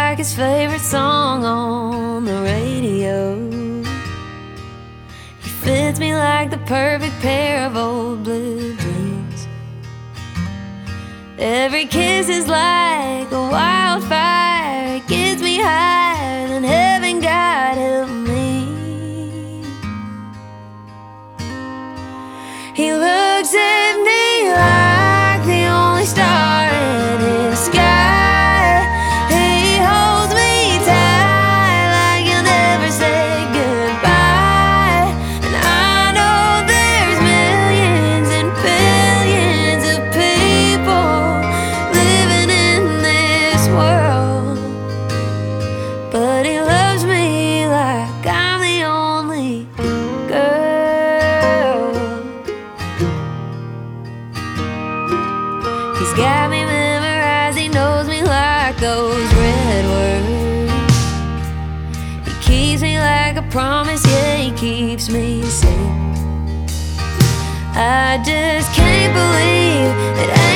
like his favorite song on the radio. He fits me like the perfect pair of old blue jeans. Every kiss is like a wildfire. It gets me higher than heaven, God help me. He looks at me like the only star in his sky. He holds me tight like he'll never say goodbye. And I know there's millions and billions of people living in this world, but he loves me like I'm the only girl. He's got me memorized, he knows me like those red words. He keeps me like a promise, yeah, he keeps me safe. I just can't believe that